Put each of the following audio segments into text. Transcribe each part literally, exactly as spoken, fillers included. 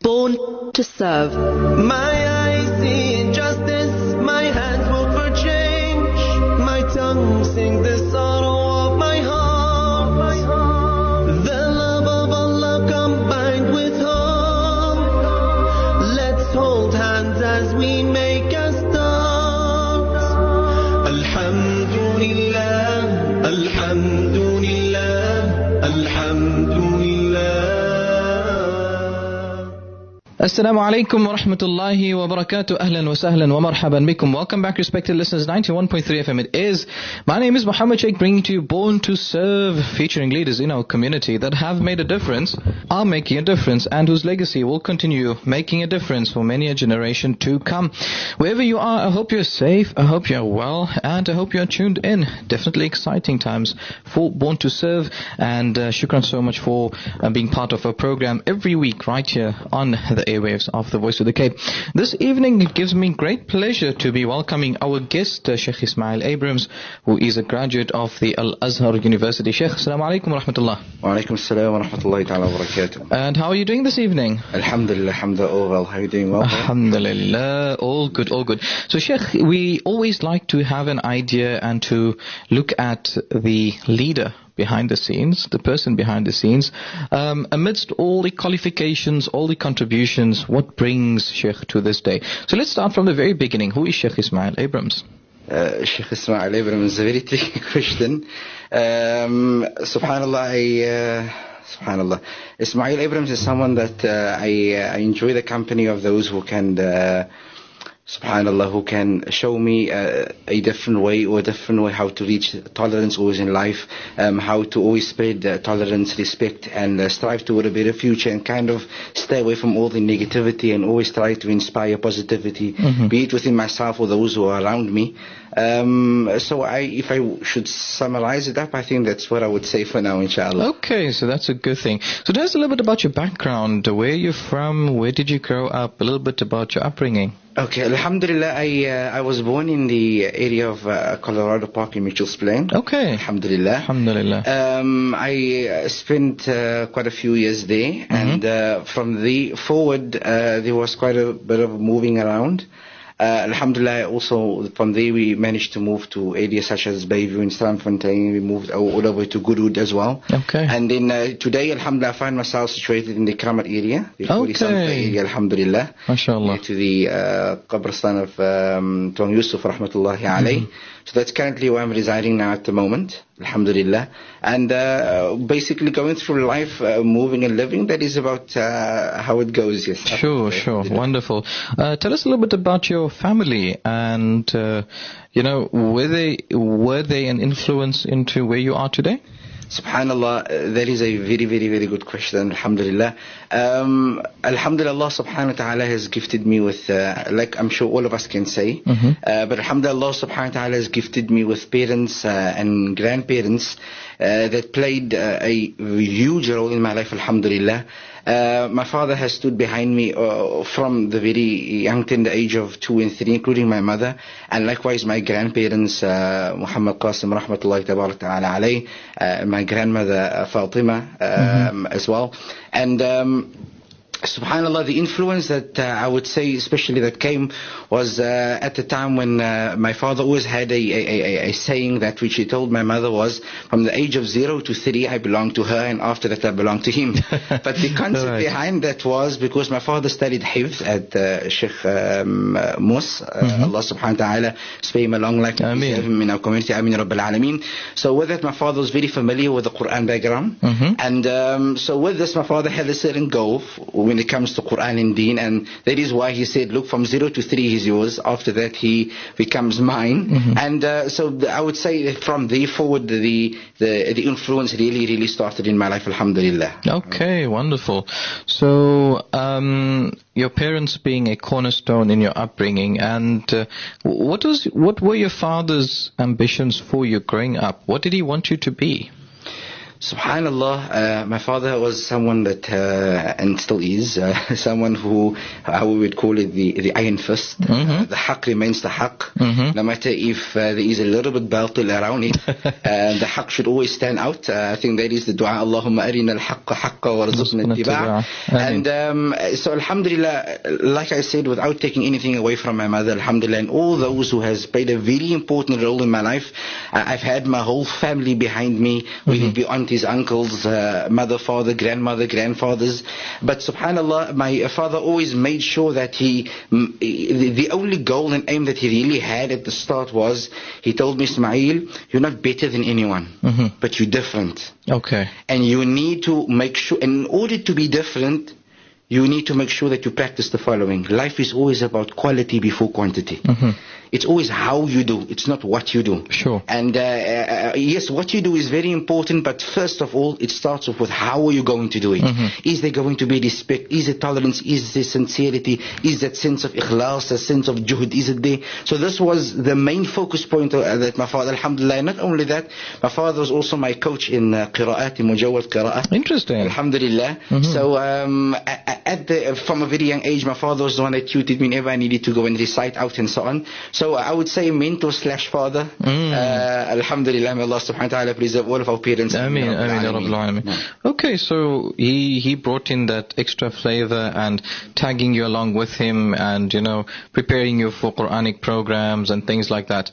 Born to serve. My eyes see injustice, my hands work for change, my tongue sing the sorrow of my heart. The love of Allah combined with hope. Let's hold hands as we make a start. Alhamdulillah, Alhamdulillah, Alhamdulillah. Assalamu alaikum wa rahmatullahi wa barakatuh. Ahlan wa sahlan wa marhaban bikum. Welcome back, respected listeners. ninety-one point three F M it is. My name is Muhammad Sheikh, bringing to you Born to Serve, featuring leaders in our community that have made a difference, are making a difference, and whose legacy will continue making a difference for many a generation to come. Wherever you are, I hope you're safe, I hope you're well, and I hope you're tuned in. Definitely exciting times for Born to Serve, and uh, shukran so much for uh, being part of our program every week right here on the airwaves of the Voice of the Cape. This evening it gives me great pleasure to be welcoming our guest, uh, Sheikh Ismail Abrams, who is a graduate of the Al-Azhar University. Sheikh, assalamu alaikum wa rahmatullah. Wa alaikum assalam wa rahmatullahi ta'ala wa barakatuh. And how are you doing this evening? Alhamdulillah, alhamdulillah, all well. How are you doing? Well? Alhamdulillah, all good, all good. So Sheikh, we always like to have an idea and to look at the leader behind the scenes, the person behind the scenes. Um, amidst all the qualifications, all the contributions, what brings Sheikh to this day? So let's start from the very beginning. Who is Sheikh Ismail Abrams? Uh, Sheikh Ismail Abrams is a very tricky question. Um, subhanallah, I, uh, subhanallah. Ismail Abrams is someone that uh, I, uh, I enjoy the company of those who can uh, subhanallah, who can show me uh, a different way or a different way how to reach tolerance always in life, um, how to always spread uh, tolerance, respect, and uh, strive toward a better future, and kind of stay away from all the negativity and always try to inspire positivity, mm-hmm. be it within myself or those who are around me. Um, so I, if I should summarize it up, I think that's what I would say for now, inshallah. Okay, so that's a good thing. So tell us a little bit about your background, where you're from, where did you grow up, a little bit about your upbringing. Okay, alhamdulillah, I uh, I was born in the area of uh, Colorado Park in Mitchell's Plain. Okay. Alhamdulillah. Alhamdulillah. Um, I uh, spent uh, quite a few years there, mm-hmm. and uh, from the forward, uh, there was quite a bit of moving around. Uh, Alhamdulillah, also from there we managed to move to areas such as Bayview and Strandfontein. We moved all, all the way to Goodwood as well. Okay. And then uh, today, Alhamdulillah, I find myself situated in the Kramat area, the okay. area, Alhamdulillah. MashaAllah. To the uh, Qabristan of um, Tuan Yusuf, rahmatullahi alayhi. Mm-hmm. So that's currently where I'm residing now at the moment, alhamdulillah. And uh, basically going through life, uh, moving and living, that is about uh, how it goes, yes. Sure, sure. Wonderful. Uh, tell us a little bit about your family and, uh, you know, were they, were they an influence into where you are today? Subhanallah, uh, that is a very, very, very good question, alhamdulillah. Um, alhamdulillah, Allah subhanahu wa ta'ala has gifted me with, uh, like I'm sure all of us can say, mm-hmm. uh, but alhamdulillah, Allah subhanahu wa ta'ala has gifted me with parents uh, and grandparents uh, that played uh, a huge role in my life, alhamdulillah. Uh, my father has stood behind me uh, from the very young tender age of two and three, including my mother, and likewise my grandparents, uh, Muhammad Qasim rahmatullahi tabarak ta'ala alayh, uh, my grandmother uh, Fatima um, mm-hmm. as well. And um, subhanallah, the influence that uh, I would say especially that came was uh, at the time when uh, my father always had a, a, a, a saying that which he told my mother was, from the age of zero to three I belong to her, and after that I belong to him. But the concept right. behind that was because my father studied Hifz at uh, Sheikh um, Mus, uh, mm-hmm. Allah subhanahu wa ta'ala spare him a long life in our community, Ameen Rabbil Alameen. So with that my father was very familiar with the Quran background, mm-hmm. and um, so with this my father had a certain goal when it comes to Quran and Deen, and that is why he said, look, from zero to three he's yours, after that he becomes mine. Mm-hmm. And uh, so the, I would say that from there forward the, the the influence really really started in my life, alhamdulillah. Okay, wonderful. So um, your parents being a cornerstone in your upbringing, and uh, what was what were your father's ambitions for you growing up? What did he want you to be? Subhanallah, uh, my father was someone that, uh, and still is, uh, someone who, how we would call it, the, the iron fist. Mm-hmm. Uh, the haqq remains the haqq. Mm-hmm. No matter if uh, there is a little bit batil around it, uh, the haqq should always stand out. Uh, I think that is the dua, Allahumma arina al-haqqa haqqa warzuqna ittiba'a. And um, so alhamdulillah, like I said, without taking anything away from my mother, alhamdulillah, and all those who has played a very important role in my life, uh, I've had my whole family behind me, whether mm-hmm. it be aunties, uncles, uh, mother, father, grandmother, grandfathers. But subhanallah, my father always made sure that he, the, the only goal and aim that he really had at the start was, he told me, Ismail, you're not better than anyone, mm-hmm. but you're different. Okay. And you need to make sure, in order to be different, you need to make sure that you practice the following. Life is always about quality before quantity. Mm-hmm. It's always how you do. It's not what you do. Sure. And uh, uh, yes, what you do is very important, but first of all, it starts off with how are you going to do it? Mm-hmm. Is there going to be respect? Is there tolerance? Is there sincerity? Is that sense of ikhlas, a sense of juhd? Is it there? So this was the main focus point uh, that my father, alhamdulillah. Not only that, my father was also my coach in uh, qira'at, in mujawwad qira'at. Interesting. Alhamdulillah. Mm-hmm. So um, at the, from a very young age, my father was the one that tutored me whenever I needed to go and recite out and so on. So I would say mentor slash father. Mm. Uh, Alhamdulillah, may Allah subhanahu wa ta'ala preserve all of our parents. Ameen, ameen, ameen. Okay, so he, he brought in that extra flavor and tagging you along with him and, you know, preparing you for Quranic programs and things like that.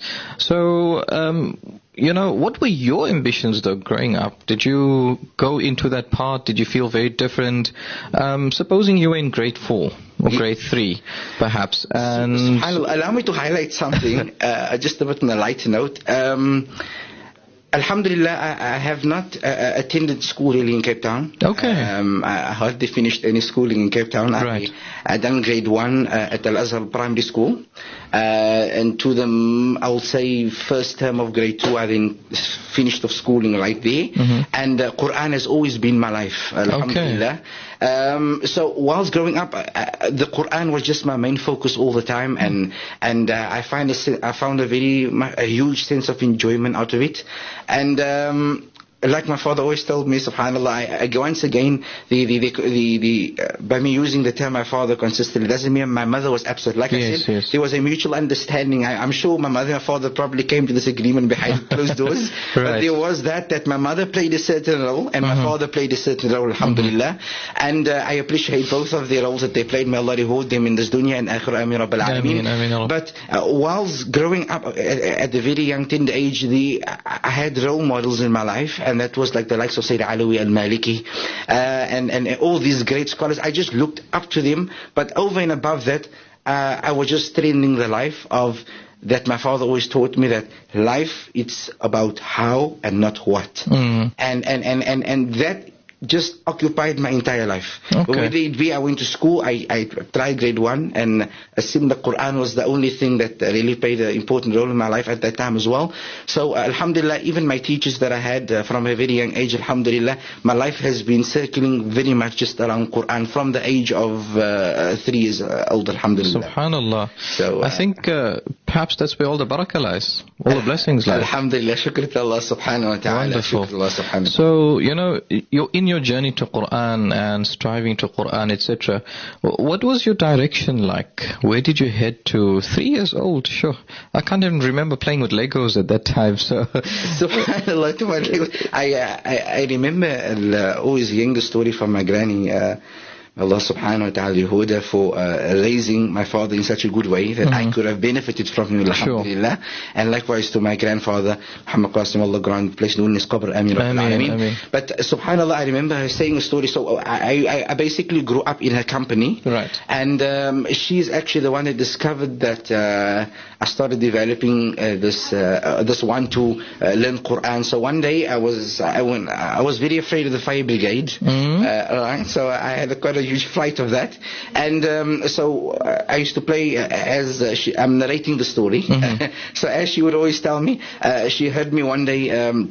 So, um, you know, what were your ambitions though growing up? Did you go into that path? Did you feel very different? Um, supposing you were in grade four or grade three, perhaps. And allow me to highlight something, uh, just a bit on a lighter note. Um, Alhamdulillah, I, I have not uh, attended school really in Cape Town. Okay. Um, I hardly finished any schooling in Cape Town. Right. I, I done grade one uh, at Al Azhar Primary School, uh, and to the I will say first term of grade two, I then finished off schooling right there. Mm-hmm. And uh, Quran has always been my life. Alhamdulillah. Okay. Um, so whilst growing up, uh, the Quran was just my main focus all the time, and and uh, I find a, I found a very a huge sense of enjoyment out of it, and. Um, Like my father always told me, subhanAllah, I, I, once again, the, the, the, the, the uh, by me using the term my father consistently, doesn't mean my mother was absent. Like yes, I said, yes. there was a mutual understanding. I, I'm sure my mother and my father probably came to this agreement behind closed doors. Right. But there was that, that my mother played a certain role and my mm-hmm. father played a certain role, alhamdulillah. Mm-hmm. And uh, I appreciate both of their roles that they played. May Allah reward them in this dunya and akhirah, ameen rabbil alameen. But uh, whilst growing up at, at the very young tender age, the, I had role models in my life, and that was like the likes of Sayyid Alawi al-Maliki, uh, and, and all these great scholars. I just looked up to them, but over and above that, uh, I was just training the life of that my father always taught me, that life, it's about how and not what. Mm. And, and, and, and, and that just occupied my entire life. Okay. Whether it be I went to school, I, I tried grade one, and assumed the Quran was the only thing that really played an important role in my life at that time as well. So uh, alhamdulillah, even my teachers that I had uh, from a very young age, alhamdulillah, my life has been circling very much just around Quran from the age of uh, three years uh, old, alhamdulillah. Subhanallah. So, uh, I think uh, perhaps that's where all the barakah lies, all the blessings lie. Alhamdulillah, shukr to Allah subhanahu wa ta'ala. Wonderful. Allah subhanahu. So, you know, you're in your journey to Quran and striving to Quran, et cetera. What was your direction like? Where did you head to? Three years old, sure. I can't even remember playing with Legos at that time. So, subhanallah, to my Legos. I, uh, I I remember uh, always a younger story from my granny. Uh, Allah subhanahu wa ta'ala Yehuda for uh, raising my father in such a good way that mm-hmm. I could have benefited from him, alhamdulillah. Sure. And likewise to my grandfather, Muhammad Qasim, Allah grant, placed in his qabr, ameen, ameen. But uh, subhanallah, I remember her saying a story. So I, I, I basically grew up in her company. Right. And um, she's actually the one that discovered that uh, I started developing uh, this uh, this one to uh, learn Quran. So one day I was I, went, I was very afraid of the fire brigade. Mm-hmm. Uh, right. So I had a quite a huge flight of that, and um, so uh, I used to play uh, as uh, she, I'm narrating the story. Mm-hmm. So as she would always tell me, uh, she heard me one day. Um,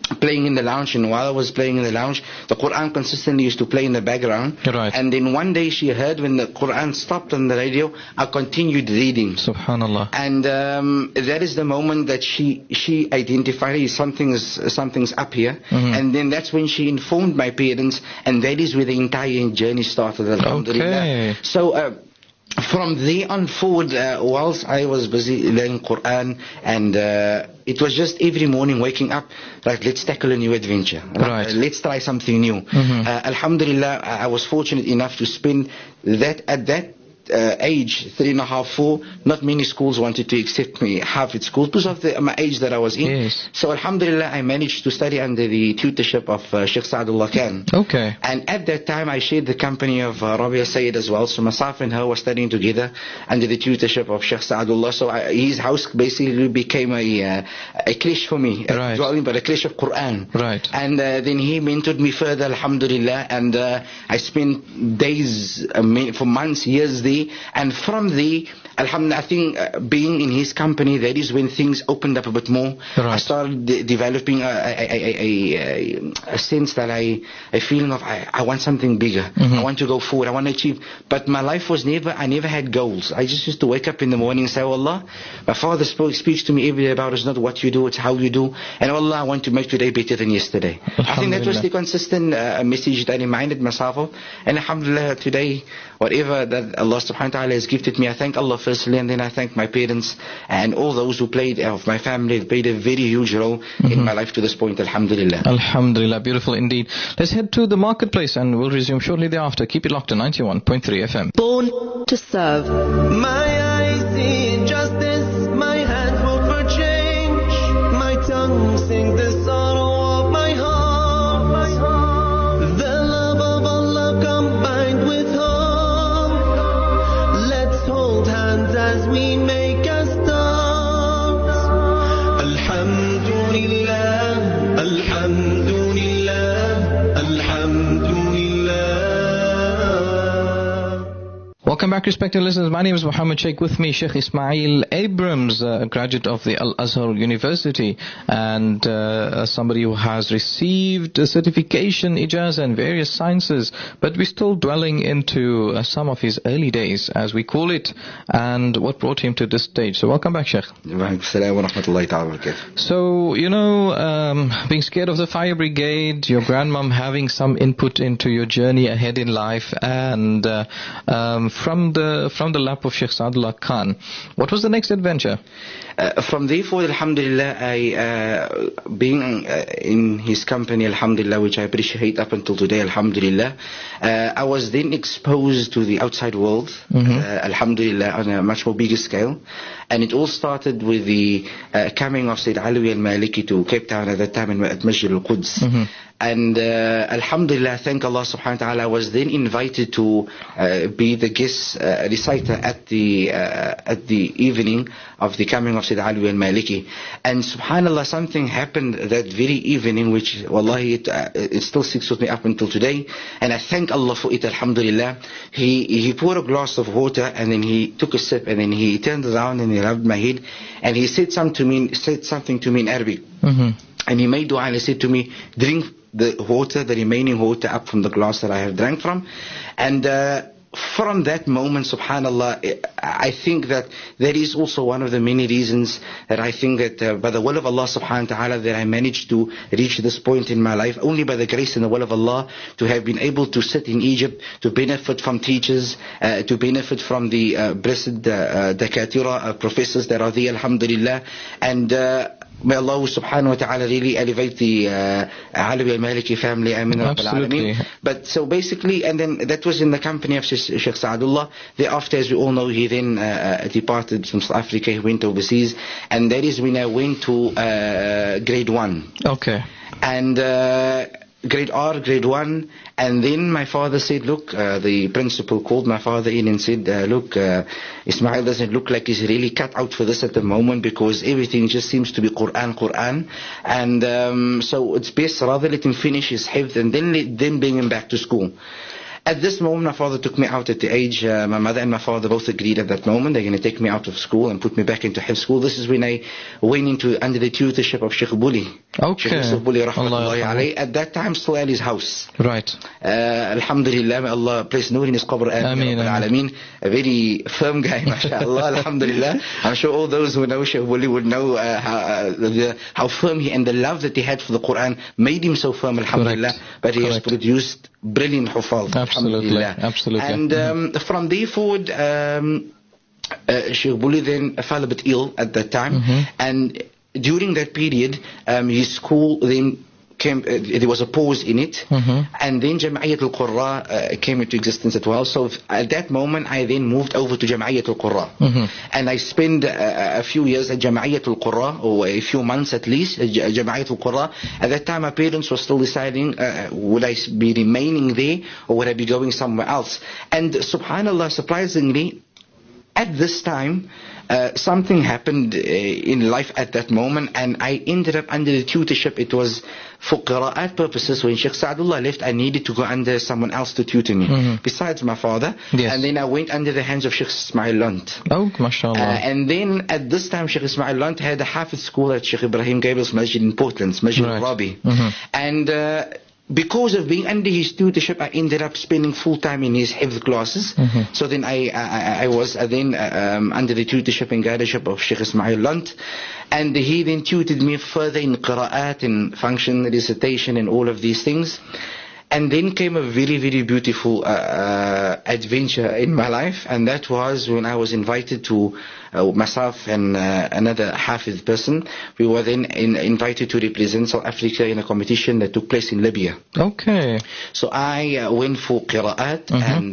playing in the lounge, and while I was playing in the lounge, the Quran consistently used to play in the background. Right. And then one day she heard when the Quran stopped on the radio, I continued reading. Subhanallah. And um, that is the moment that she she identified something's something's up here. Mhm. And then that's when she informed my parents, and that is where the entire journey started. Alhamdulillah. Okay. So. Uh, From there on forward, uh, whilst I was busy learning Quran, and uh, it was just every morning waking up, like, let's tackle a new adventure. Right. Uh, let's try something new. Mhm. Uh, Alhamdulillah, I I was fortunate enough to spend that at that uh, age, three and a half, four. Not many schools wanted to accept me half at school because of the, my age that I was in. Yes. So Alhamdulillah, I managed to study under the tutorship of uh, Sheikh Saadullah Khan. Okay. And at that time, I shared the company of uh, Rabia Sayyid as well. So myself and her were studying together under the tutorship of Sheikh Saadullah. So I, his house basically became a uh, a cliché for me, Right. a dwelling, but a cliché of Quran. Right. And uh, then he mentored me further, Alhamdulillah. And uh, I spent days, uh, ma- for months, years there. And from there, Alhamdulillah, I think uh, being in his company, that is when things opened up a bit more. Right. I started de- developing a, a, a, a, a, a sense that I, a feeling of I, I want something bigger. Mhm. I want to go forward. I want to achieve. But my life was never, I never had goals. I just used to wake up in the morning and say, oh Allah, my father spoke, speaks to me every day about it's not what you do, it's how you do. And oh Allah, I want to make today better than yesterday. I think that was Alhamdulillah. the consistent uh, message that I reminded myself of. And Alhamdulillah, today, whatever that Allah subhanahu wa ta'ala has gifted me, I thank Allah firstly, and then I thank my parents and all those who played, of my family, played a very huge role in my life to this point, Alhamdulillah. Alhamdulillah, beautiful indeed. Let's head to the marketplace and we'll resume shortly thereafter. Keep it locked to ninety-one point three F M. Born to serve. My eyes see injustice, my hands work for change, my tongue sing the sorrow of my heart. The love of Allah combined with hope. Let's hold hands as we make a start. Alhamdulillah, Alhamdulillah, Alhamdulillah. Welcome back, respected listeners. My name is Muhammad Sheikh. With me, Sheikh Ismail Abrams, a graduate of the Al-Azhar University, and uh, somebody who has received a certification, ijazah, and various sciences, but we're still dwelling into uh, some of his early days, as we call it, and what brought him to this stage. So welcome back, Sheikh. Assalamu wa rahmatullahi ta'ala wa barakatuh. So, you know, um, being scared of the fire brigade, your grandmom having some input into your journey ahead in life, and uh, um, from the from the lap of Sheikh Saadullah Khan, what was the next adventure? Uh, from there forward, Alhamdulillah, I, uh, being uh, in his company, Alhamdulillah, which I appreciate up until today, Alhamdulillah, uh, I was then exposed to the outside world, Mhm. uh, Alhamdulillah, on a much more bigger scale. And it all started with the uh, coming of Sayyid Alawi al-Maliki to Cape Town at that time in, at Masjid al-Quds. Mhm. And uh, Alhamdulillah, thank Allah subhanahu wa ta'ala, I was then invited to uh, be the guest uh, reciter at the uh, at the evening of the coming of Sayyid Ali al-Maliki. And subhanallah, something happened that very evening which, wallahi, it, uh, it still sticks with me up until today. And I thank Allah for it, alhamdulillah. He, he poured a glass of water and then he took a sip and then he turned around and he rubbed my head and he said something to me, said something to me in Arabic. Mhm. And he made dua and he said to me, drink the water, the remaining water up from the glass that I have drank from. And uh, from that moment, subhanallah, I think that that is also one of the many reasons that I think that uh, by the will of Allah subhanahu wa ta'ala that I managed to reach this point in my life, only by the grace and the will of Allah, to have been able to sit in Egypt, to benefit from teachers, uh, to benefit from the uh, blessed uh, uh, dakatira, uh, professors that are there, alhamdulillah. And uh, may Allah subhanahu wa ta'ala really elevate the uh, Alawi al-Maliki family. Amin Rabbil Absolutely. Alameen. But so basically, and then that was in the company of Sheikh Saadullah. Thereafter, as we all know, he then uh, departed from South Africa, he went overseas, and that is when I went to uh, grade one. Okay. And uh, grade R, grade one, and then my father said, look, uh, the principal called my father in and said, uh, look, uh, Ismail doesn't look like he's really cut out for this at the moment because everything just seems to be Quran, Quran, and um, so it's best rather let him finish his hifz and then let, then bring him back to school. At this moment, my father took me out at the age, uh, my mother and my father both agreed at that moment they're going to take me out of school and put me back into hifz school. This is when I went into under the tutorship of Sheikh Buli. Okay. Sheikh Yusuf Buli, rahmatullahi Allah. alayhi. At that time, still at his house. Right. Uh, Alhamdulillah, may Allah place Noor in his qabr. Ameen, Ameen. A very firm guy, mashallah, alhamdulillah. I'm sure all those who know Sheikh Buli would know uh, how, uh, the, how firm he and the love that he had for the Quran made him so firm, alhamdulillah. Correct. But he Correct. has produced brilliant hufaz, Absolutely. alhamdulillah. Absolutely. And um, from there forward, um, uh, Sheikh Buli then fell a bit ill at that time. Mhm. And during that period, um, his school then came, uh, there was a pause in it. Mhm. And then Jam'iyyat al-Qurra uh, came into existence as well. So at that moment, I then moved over to Jam'iyyat al-Qurra. Mhm. And I spent uh, a few years at Jam'iyyat al-Qurra, or a few months at least, at J- Jam'iyyat al-Qurra. At that time, my parents were still deciding, uh, would I be remaining there, or would I be going somewhere else? And subhanAllah, surprisingly, at this time, uh, something happened uh, in life at that moment, and I ended up under the tutorship. It was for qira'at purposes. When Sheikh Saadullah left, I needed to go under someone else to tutor me, Mhm. besides my father. Yes. And then I went under the hands of Sheikh Ismail Lunt. Oh, mashallah. Uh, and then at this time, Sheikh Ismail Lunt had a Hafiz school at Sheikh Ibrahim Gabriel's Masjid in Portland, Masjid Right. al-Rabi. Mhm. And uh, because of being under his tutorship, I ended up spending full time in his hifz classes. Mhm. So then I, I, I was uh, then uh, um, under the tutorship and guidance of Sheikh Ismail Lunt. And he then tutored me further in qira'at and function, recitation and all of these things. And then came a very, very beautiful uh, uh, adventure in my life. And that was when I was invited to, uh, myself and uh, another Hafiz person, we were then in, invited to represent South Africa in a competition that took place in Libya. Okay. So I uh, went for qira'at, Mhm. and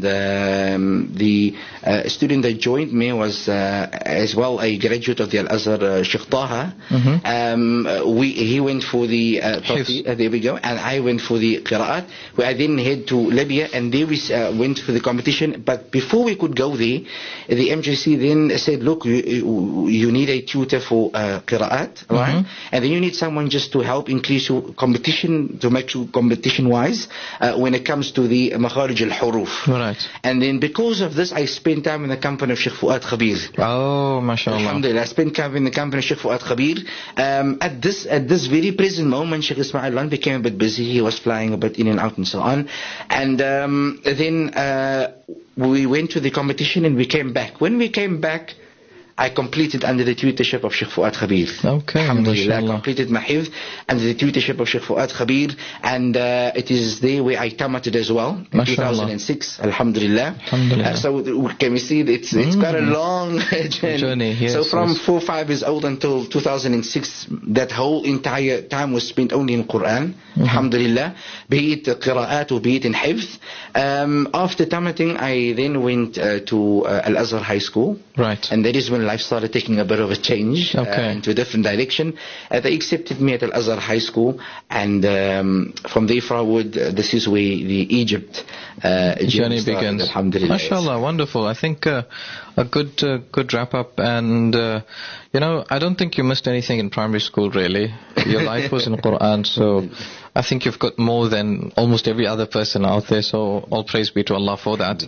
um, the uh, student that joined me was uh, as well a graduate of the Al-Azhar, uh, Sheikh Taha. Mhm. Um, uh, we, he went for the uh, Hifz. tawfi- uh, there we go, and I went for the qira'at. We I then head to Libya, and there we uh, went for the competition. But before we could go there, the M J C then said, look, you, you need a tutor for uh, qira'at, right? Mhm. And then you need someone just to help increase your competition, to make you competition wise uh, when it comes to the makharij al-huruf. Right. And then because of this, I spent time in the company of Sheikh Fuad Khabir. Oh, mashallah. Alhamdulillah, I spent time in the company of Sheikh Fuad Khabir. Um, at this at this very present moment, Sheikh Ismail Lan became a bit busy. He was flying a bit in and out and so on. And um, then uh, we went to the competition and we came back. When we came back, I completed under the tutorship of Sheikh Fuad Khabir. Okay, Alhamdulillah, I mashallah. completed my hifz under the tutorship of Sheikh Fuad Khabir, and uh, it is there where I tamated as well in two Mashallah. thousand six. Alhamdulillah. Alhamdulillah. Uh, so th- can we see that it's it's got a Mm. long journey. Journey, yes, so from yes. four five years old until two thousand six, that whole entire time was spent only in Quran. Alhamdulillah. Be it qira'at or be it in hifz. Um, after tamating, I then went uh, to uh, Al-Azhar High School. Right. And that is when life started taking a bit of a change uh, Okay. into a different direction. Uh, they accepted me at Al-Azhar High School, and um, from there forward, uh, this is where the Egypt uh, journey, Journey started, begins. Alhamdulillah. Mashallah, wonderful. I think uh, a good uh, good wrap up, and uh, you know, I don't think you missed anything in primary school really. Your life was in Quran, so I think you've got more than almost every other person out there, so all praise be to Allah for that.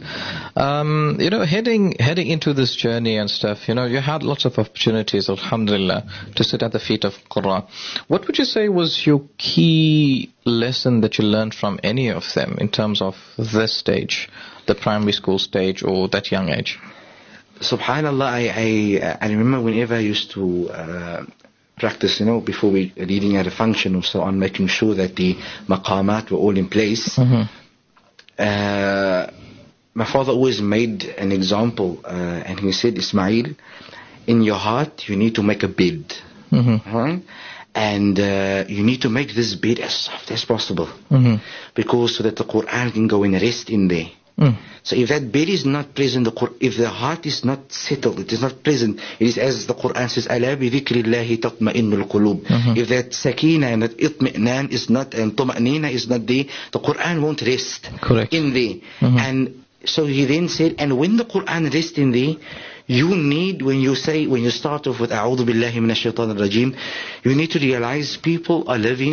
Um, you know, heading heading into this journey and stuff, you know, you had lots of opportunities, alhamdulillah, to sit at the feet of Quran. What would you say was your key lesson that you learned from any of them in terms of this stage, the primary school stage or that young age? Subhanallah, I, I, I remember whenever I used to uh, practice, you know, before we reading at a function or so on, making sure that the maqamat were all in place. Mm-hmm. Uh, my father always made an example, uh, and he said, Ismail, in your heart you need to make a bed. Mm-hmm. Huh? And uh, you need to make this bed as soft as possible, Mm-hmm. because so that the Quran can go and rest in there. Mm. So if that bed is not present, the Qur- if the heart is not settled, it is not present, it is as the Quran says, أَلَا بِذِكْرِ اللَّهِ تَطْمَئِنُّ الْقُلُوبِ. Mhm. If that sakina and that itmi'nan is not, and tuma'nina is not there, the Quran won't rest Correct. in there. Mhm. And so he then said, and when the Quran rests in there, you need, when you say, when you start off with أعوذ بالله من الشيطان الرجيم, you need to realize people are living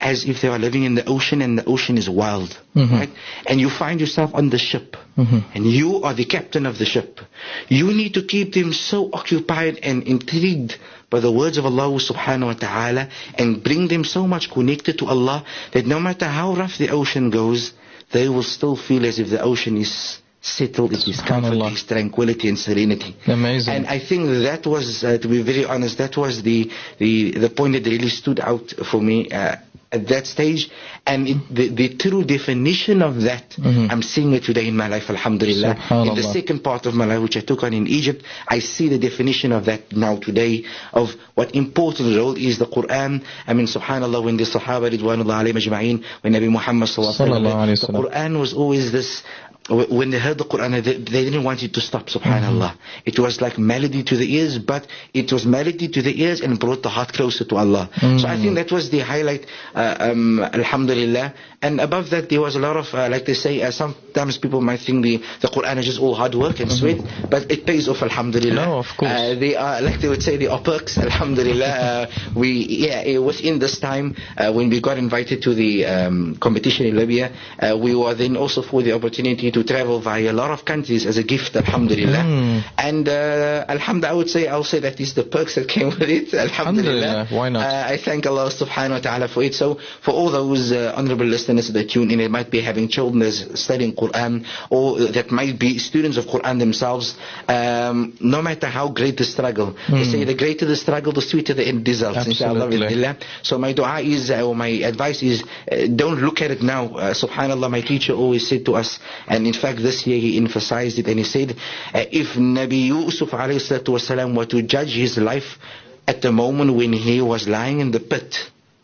as if they are living in the ocean and the ocean is wild, Mhm. right? And you find yourself on the ship, Mhm. and you are the captain of the ship. You need to keep them so occupied and intrigued by the words of Allah subhanahu wa ta'ala, and bring them so much connected to Allah that no matter how rough the ocean goes, they will still feel as if the ocean is settled, it is comfort, Subhanallah. it is tranquility and serenity. Amazing. And I think that was, uh, to be very honest, that was the, the, the point that really stood out for me uh, at that stage. And it, the, the true definition of that, Mhm. I'm seeing it today in my life, alhamdulillah. In the Subhanallah. second part of my life, which I took on in Egypt, I see the definition of that now today, of what important role is the Quran. I mean, subhanallah, when the Sahaba, Ridwanullah alayhim ajma'in, when Nabi Muhammad sallallahu alayhi wa Sallallahu alayhi sallam, wa the Quran was always this. When they heard the Quran, they, they didn't want it to stop, subhanallah. It was like melody to the ears, but it was melody to the ears and brought the heart closer to Allah. So I think that was the highlight, uh, um, alhamdulillah. And above that, there was a lot of, uh, like they say, uh, sometimes people might think the, the Quran is just all hard work and sweat, but it pays off, alhamdulillah. No, of course. Uh, they are, like they would say, they are perks, alhamdulillah. Uh, we, yeah, uh, within this time, uh, when we got invited to the um, competition in Libya, uh, we were then also for the opportunity to travel via a lot of countries as a gift, alhamdulillah. Mm. And uh, alhamdulillah, I would say, I'll say that is the perks that came with it, alhamdulillah. Alhamdulillah, why not? Uh, I thank Allah subhanahu wa ta'ala for it. So for all those uh, honorable listeners that tune in, it might be having children that's studying Quran, or that might be students of Quran themselves, um, no matter how great the struggle, they say the greater the struggle, the sweeter the end results, inshallah. Absolutely. Bismillah. So my dua is, uh, or my advice is, uh, don't look at it now. Uh, subhanallah, my teacher always said to us, and in fact this year he emphasized it, and he said, uh, if Nabi Yusuf alayhi salatu wasalam were to judge his life at the moment when he was lying in the pit,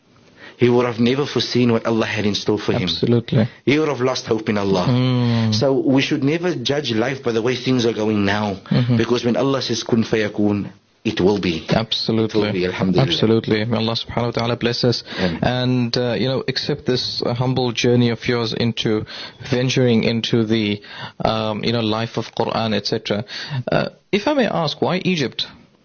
he would have never foreseen what Allah had in store for him. Absolutely. He would have lost hope in Allah. Mm. So we should never judge life by the way things are going now, Mhm. because when Allah says kun fayakun, it will be. Absolutely. It will be, alhamdulillah. Absolutely. May Allah subhanahu wa ta'ala bless us. Amen. And, uh, you know, accept this uh, humble journey of yours into venturing into the, um, you know, life of Quran, et cetera. Uh, if I may ask, why Egypt?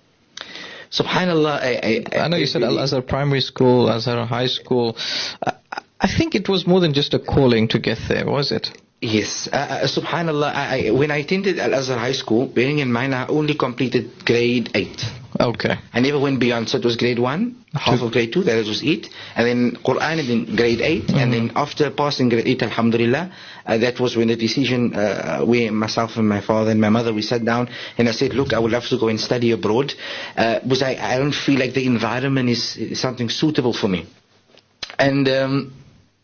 Subhanallah, I, I, I know you said Al-Azhar Primary School, Azhar High School. I, I think it was more than just a calling to get there, was it? Yes, uh, uh, subhanallah, I, I, when I attended Al-Azhar High School, bearing in mind I only completed grade eight. Okay. I never went beyond, so it was grade one, half of grade two, that was it, and then Quran, and then grade eight, and then after passing grade eight, alhamdulillah, uh, that was when the decision, uh, we, myself and my father and my mother, we sat down, and I said, look, I would love to go and study abroad, uh, because I, I don't feel like the environment is, is something suitable for me. And um,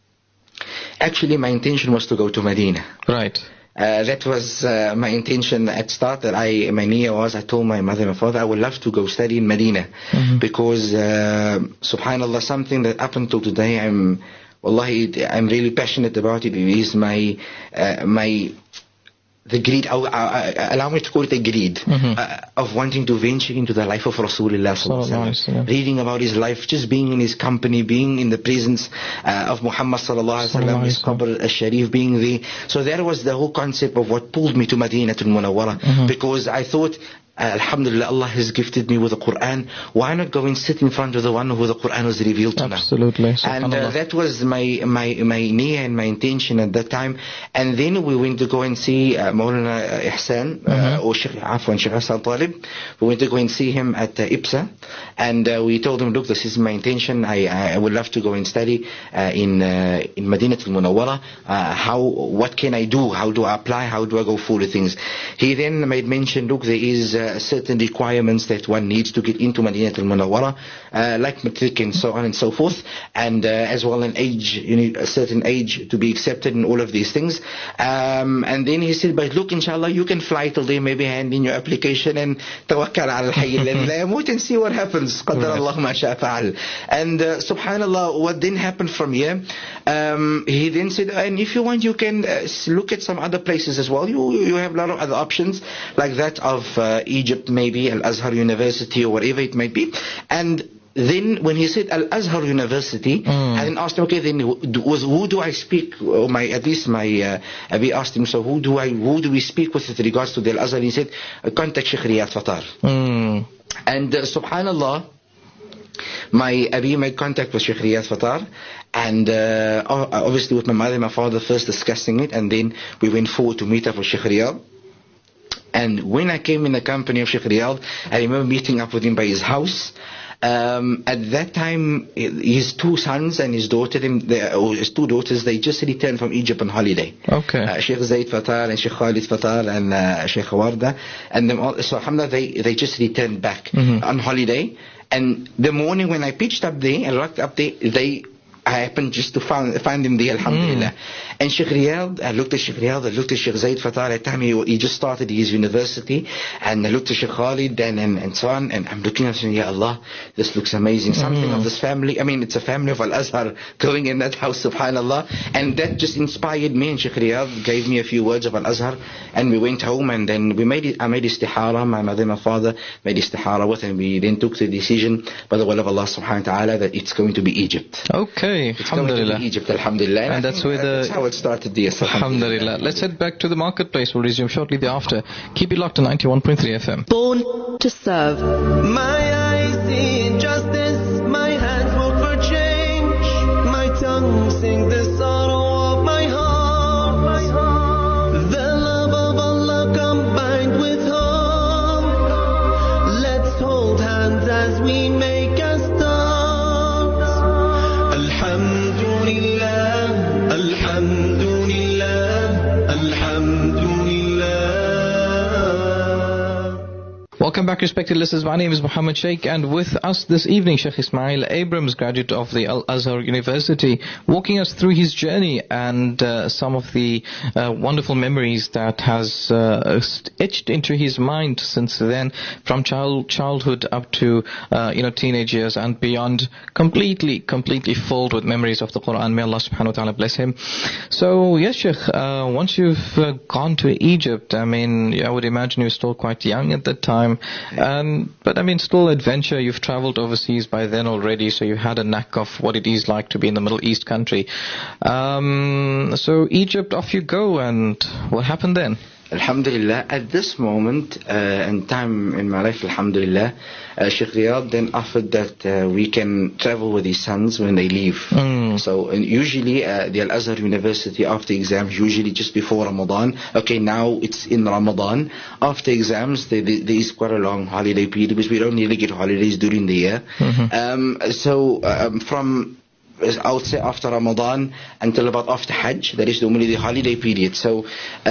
actually my intention was to go to Medina. Right. Uh, that was uh, my intention at start. That I, my niyyah was, I told my mother and my father, I would love to go study in Medina, Mhm. because uh, subhanallah, something that up until today I'm, wallahi, I'm really passionate about it. It is my, uh, my, the greed, uh, uh, allow me to call it a greed, Mhm. uh, of wanting to venture into the life of Rasulullah sallallahu alaihi Sallallahu alaihi wasallam. wasallam. Reading about his life, just being in his company, being in the presence uh, of Muhammad sallallahu alaihi wasallam, Sallallahu his alaihi wasallam. qabr al-sharif being there. So that was the whole concept of what pulled me to Madinatul Munawwara, Mhm. because I thought, uh, alhamdulillah, Allah has gifted me with the Quran. Why not go and sit in front of the one who the Quran was revealed to now? Absolutely. And uh, Subhanallah. that was my my my niyyah and my intention at that time. And then we went to go and see uh, Maulana Ihsan, uh, Mhm. or Sheikh Afwan, Sheikh Hassan Talib. We went to go and see him at uh, IPSA, and uh, we told him, look, this is my intention. I I would love to go and study uh, in uh, in Madinatul Munawwara. Uh, how what can I do? How do I apply? How do I go through the things? He then made mention, look, there is uh, certain requirements that one needs to get into Madinatul Munawwara, uh, like matric and so on and so forth, and uh, as well an age, you need a certain age to be accepted in all of these things. Um, and then he said, but look, inshallah, you can fly till there, maybe hand in your application and tawakkal ala al-hayy alladhi la yamut and see what happens. Qadar Allah ma sha fa'al. And uh, subhanallah, what then happened from here, um, he then said, and if you want, you can uh, look at some other places as well. You you have a lot of other options, like that of uh, Egypt, maybe Al-Azhar University or whatever it might be. And then when he said Al-Azhar University, Mm. I then asked him, okay, then who do- was, who do I speak, or my, at least my, uh, Abi asked him, so who do I, who do we speak with with regards to the Al-Azhar? He said, contact Sheikh Riyad Fatar. Mm. And uh, subhanallah, my Abi made contact with Sheikh Riyad Fattar, and uh, obviously with my mother and my father first discussing it, and then we went forward to meet up with Sheikh Riyad. And when I came in the company of Sheikh Riyad, I remember meeting up with him by his house. Um, at that time, his two sons and his daughter, they, or his two daughters, they just returned from Egypt on holiday. Okay. Uh, Sheikh Zaid Fattar and Sheikh Khalid Fattar and uh, Sheikh Warda, and them all, so alhamdulillah, they they just returned back mm-hmm. on holiday. And the morning when I pitched up there and rocked up there, they I happened just to find, find him there, alhamdulillah. Mm. And Sheikh Riyad, I looked at Sheikh Riyad, I looked at Sheikh Zaid Fattar. At the time he, he just started his university, and I looked at Sheikh Khalid and, and, and so on, and I'm looking at him, Ya Allah, this looks amazing. Something mm. of this family, I mean, it's a family of Al-Azhar going in that house, subhanallah. And that just inspired me, and Sheikh Riyad gave me a few words of Al-Azhar, and we went home, and then we made it, I made istihara, my mother and my father made istihara with, and we then took the decision by the will of Allah subhanahu wa ta'ala that it's going to be Egypt. Okay, it's going to be Egypt, alhamdulillah. And, and that's where the... That's how it started, yes, alhamdulillah. Let's head back to the marketplace. We'll resume shortly thereafter. Keep it locked to ninety-one point three F M. Born to serve. My eyes see injustice, my hands work for change, my tongue sing the sorrow of my heart. My heart. The love of Allah combined with hope. Let's hold hands as we make a start. Alhamdulillah, Alhamdulillah, Alhamdulillah. Welcome back, respected listeners. My name is Muhammad Sheikh, and with us this evening, Sheikh Ismail Abrams, graduate of the Al-Azhar University, walking us through his journey and uh, some of the uh, wonderful memories that has uh, etched into his mind since then, from child childhood up to uh, you know teenage years and beyond, completely, completely filled with memories of the Quran. May Allah subhanahu wa ta'ala bless him. So, yes, Sheikh, uh, once you've uh, gone to Egypt, I mean, I would imagine you were still quite young at that time. Um, but I mean, still adventure. You've traveled overseas by then already, so you had a knack of what it is like to be in the Middle East country. Um, so Egypt, off you go, and what happened then? Alhamdulillah, at this moment uh, and time in my life, alhamdulillah, uh, Sheikh Riyad then offered that uh, we can travel with his sons when they leave. Mm. So and usually uh, the Al-Azhar University, after exams, usually just before Ramadan, okay, now it's in Ramadan, after exams there, there is quite a long holiday period, because we don't really get holidays during the year. Mm-hmm. Um, so um, from I would say after Ramadan until about after Hajj, that is normally the holiday period. So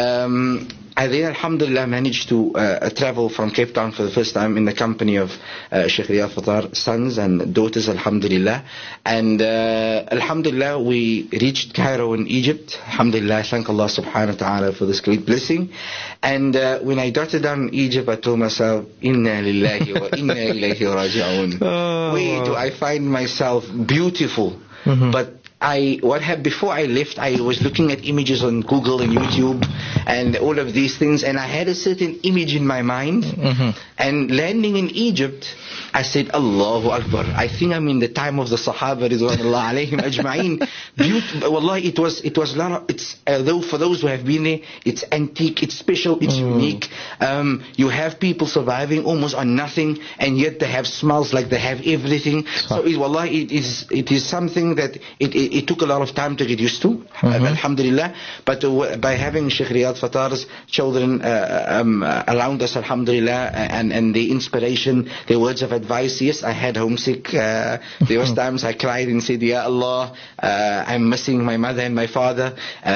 um, I then, alhamdulillah, managed to uh, travel from Cape Town for the first time in the company of uh, Sheikh Riyad Fattar, sons and daughters, alhamdulillah. And uh, alhamdulillah, we reached Cairo in Egypt. Alhamdulillah, I thank Allah subhanahu wa ta'ala for this great blessing. And uh, when I darted down Egypt, I told myself, Inna lillahi wa inna ilayhi raji'un. Oh. Where do I find myself? Beautiful. Mm-hmm. But I, what happened before I left, I was looking at images on Google and YouTube and all of these things, and I had a certain image in my mind. Mm-hmm. And landing in Egypt, I said, Allahu Akbar. I think I'm in the time of the Sahaba, ridwanullah alayhim ajma'in. Beautiful. Wallahi, it was, it was, it's, uh, though for those who have been there, it's antique, it's special, it's mm. unique. Um, you have people surviving almost on nothing, and yet they have smiles like they have everything. So, it, wallahi, it is, it is something that it, it, it took a lot of time to get used to, mm-hmm. uh, alhamdulillah. But uh, by having Sheikh Riyad Fattar's children uh, um, uh, around us, alhamdulillah, and, and the inspiration, the words of advice, yes, I had homesick. Uh, there was times I cried and said, Ya Allah, uh, I'm missing my mother and my father.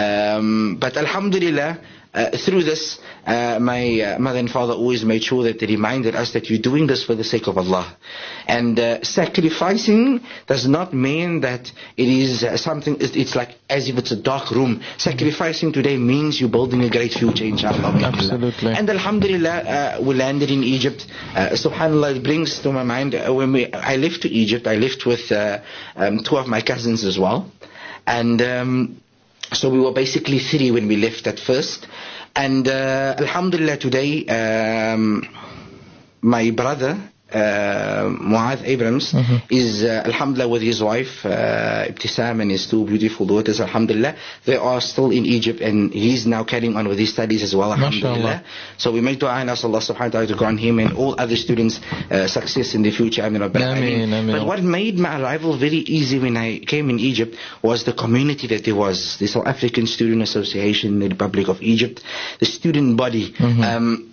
Um, but alhamdulillah, Uh, through this, uh, my uh, mother and father always made sure that they reminded us that you're doing this for the sake of Allah. And uh, sacrificing does not mean that it is uh, something, it's like as if it's a dark room. Sacrificing today means you're building a great future, inshallah. Absolutely. And alhamdulillah, uh, we landed in Egypt. Uh, subhanallah, it brings to my mind, uh, when we, I left to Egypt, I left with uh, um, two of my cousins as well. And um, so we were basically three when we left at first. And uh, alhamdulillah, today um, my brother uh, Mu'adh Abrams Mhm. is, uh, alhamdulillah, with his wife, uh, Ibtisam, and his two beautiful daughters, alhamdulillah. They are still in Egypt, and he's now carrying on with his studies as well, alhamdulillah. So we make dua and ask Allah subhanahu wa ta'ala to grant him and all other students uh, success in the future. Ameen Rabbil Ameen, Alameen. ameen. But what made my arrival very easy when I came in Egypt was the community that there was. The South African Student Association in the Republic of Egypt, the student body. Mhm. Um,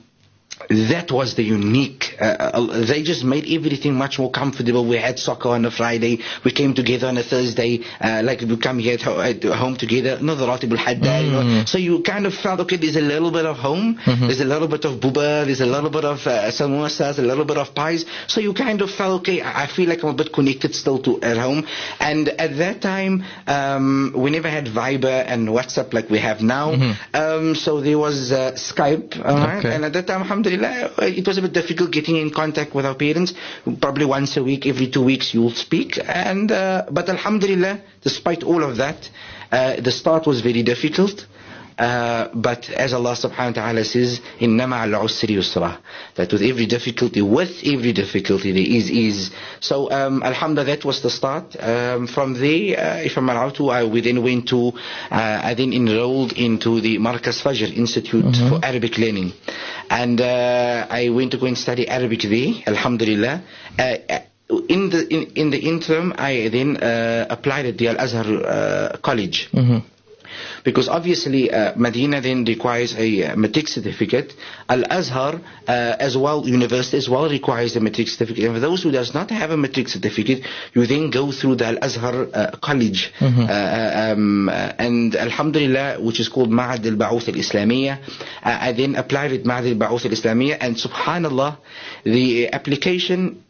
that was the unique. Uh, uh, they just made everything much more comfortable. We had soccer on a Friday. We came together on a Thursday. Uh, like we come here at, ho- at home together. No, the Ratib al-Haddad, you know. Mm. So you kind of felt, okay, there's a little bit of home. Mhm. There's a little bit of buba. There's a little bit of uh, samosas, a little bit of pies. So you kind of felt, okay, I I feel like I'm a bit connected still to at home. And at that time, um, we never had Viber and WhatsApp like we have now. Mhm. Um, so there was uh, Skype, all right? Okay. And at that time, alhamdulillah, it was a bit difficult getting in contact with our parents. Probably once a week, every two weeks, you'll speak. And uh, but alhamdulillah, despite all of that, uh, the start was very difficult. Uh, but as Allah subhanahu wa ta'ala says, إِنَّ مَعَ الْعُسْرِ يُسْرًا, that with every difficulty, with every difficulty, there is ease. So, um, alhamdulillah, that was the start. Um, from there, uh, if I'm allowed to, I, we then went to, uh, I then enrolled into the Markaz Fajr Institute Mhm. for Arabic Learning. And uh, I went to go and study Arabic there, alhamdulillah. Uh, in the in, in the interim, I then uh, applied at the Al-Azhar uh, College. Mhm. Because obviously uh, Medina then requires a uh, matric certificate. Al-Azhar uh, as well, university as well requires a matric certificate. And for those who does not have a matric certificate, you then go through the Al-Azhar uh, college. Mhm. Uh, um, uh, and Alhamdulillah, which is called Ma'ad al-Ba'uth al-Islamiyya. Uh, I then applied at Ma'ad al-Ba'uth al-Islamiyya, and subhanallah, the application,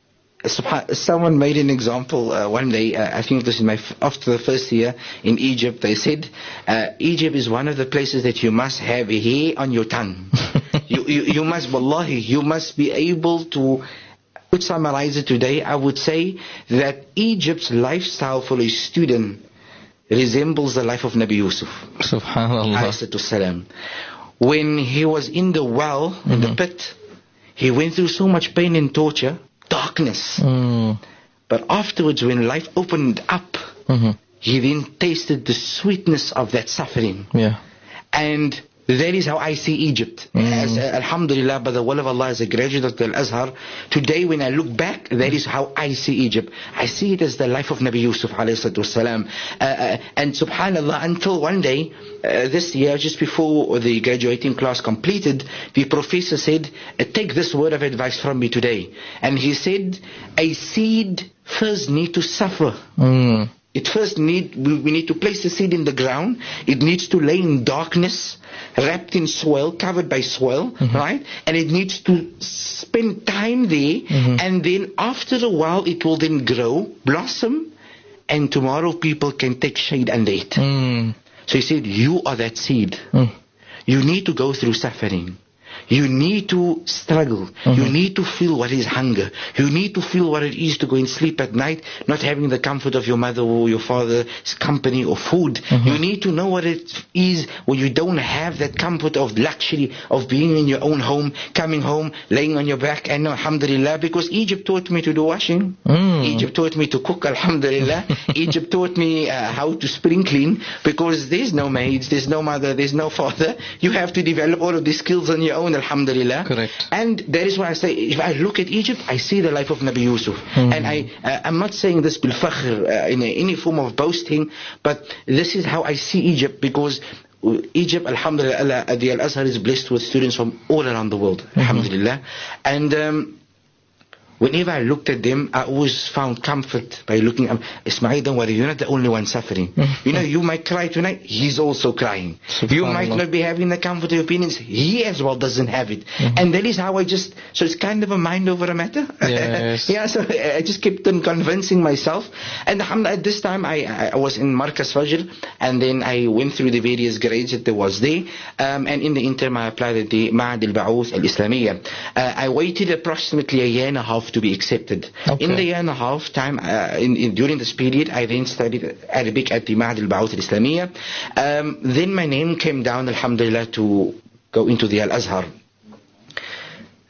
Subhan- someone made an example uh, one day, uh, I think this is my f- after the first year in Egypt. They said uh, Egypt is one of the places that you must have a hair on your tongue. you, you you must, wallahi, you must be able to. To summarize it today, I would say that Egypt's lifestyle for a student resembles the life of Nabi Yusuf. Subhanallah. alayhi salam. When he was in the well, in the Mhm. pit, he went through so much pain and torture, darkness. Mm. But afterwards, when life opened up, Mhm. he then tasted the sweetness of that suffering. Yeah. And that is how I see Egypt. Mm. As, uh, alhamdulillah, by the will of Allah, as a graduate of the Al-Azhar, today when I look back, that is how I see Egypt. I see it as the life of Nabi Yusuf alayhi salatu wasalam. Uh, uh, and subhanallah, until one day, uh, this year, just before the graduating class completed, the professor said, uh, take this word of advice from me today. And he said, a seed first need to suffer. Mm. It first need, we we need to place the seed in the ground. It needs to lay in darkness, wrapped in soil, covered by soil, right? And it needs to spend time there. Mhm. And then after a while, it will then grow, blossom, and tomorrow people can take shade under it. Mm. So he said, you are that seed. Mm. You need to go through suffering. You need to struggle. You Mhm. need to feel what is hunger. You need to feel what it is to go and sleep at night, not having the comfort of your mother or your father's company or food. Mhm. You need to know what it is when you don't have that comfort of luxury of being in your own home, coming home, laying on your back, and alhamdulillah, because Egypt taught me to do washing. Mm. Egypt taught me to cook, alhamdulillah. Egypt taught me uh, how to spring clean, because there's no maids, there's no mother, there's no father. You have to develop all of these skills on your own, alhamdulillah. Correct. And that is why I say, if I look at Egypt, I see the life of Nabi Yusuf. Mm. And I, uh, I'm not saying this bil fakhr, uh, in a, any form of boasting, but this is how I see Egypt, because Egypt, alhamdulillah, uh, the Al-Azhar is blessed with students from all around the world, alhamdulillah. And um, whenever I looked at them, I always found comfort by looking at Ismail, don't worry, you're not the only one suffering. You know, you might cry tonight, he's also crying. You might Subhanallah. not be having the comfort of your opinions, he as well doesn't have it. And that is how I just, so it's kind of a mind over a matter. Yes. Yeah, so I just kept on convincing myself. And alhamdulillah, at this time, I, I was in Markaz Fajr, and then I went through the various grades that there was there. Um, and in the interim, I applied at the Ma'ad al-Ba'uth al-Islamiyya. Uh, I waited approximately a year and a half to be accepted. Okay. In the year and a half time, uh, in, in, during this period, I then studied Arabic at the Ma'ad al-Ba'uth al-Islamiyya. Um, then my name came down, alhamdulillah, to go into the Al-Azhar.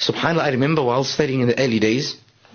SubhanAllah, I remember while studying in the early days,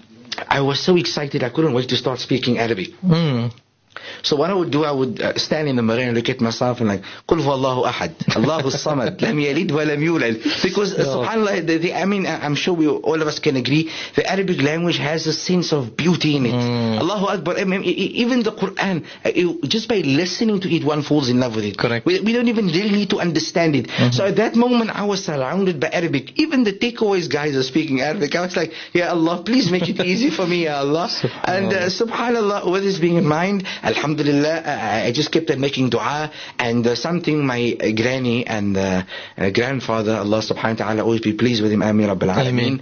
I was so excited I couldn't wait to start speaking Arabic. Mm. So what I would do, I would uh, stand in the mirror and look at myself and like, قُلْ هُوَ اللَّهُ أَحَدٌ اللَّهُ الصَّمَدُ لَمْ يَلِدْ وَلَمْ يُولَدْ. Because uh, subhanAllah, the, the, I mean, I'm sure we, all of us can agree, the Arabic language has a sense of beauty in it. Mm. Allahu Akbar. I mean, even the Quran, uh, it, just by listening to it, one falls in love with it. Correct. We, we don't even really need to understand it. Mm-hmm. So at that moment, I was surrounded by Arabic. Even the takeaways guys are speaking Arabic. I was like, Ya Allah, please make it easy for me, Ya Allah. And uh, subhanAllah, with this being in mind, alhamdulillah, I just kept on making dua, and uh, something my uh, granny and uh, uh, grandfather, Allah subhanahu wa ta'ala always be pleased with him, Ameen Rabbil Alameen.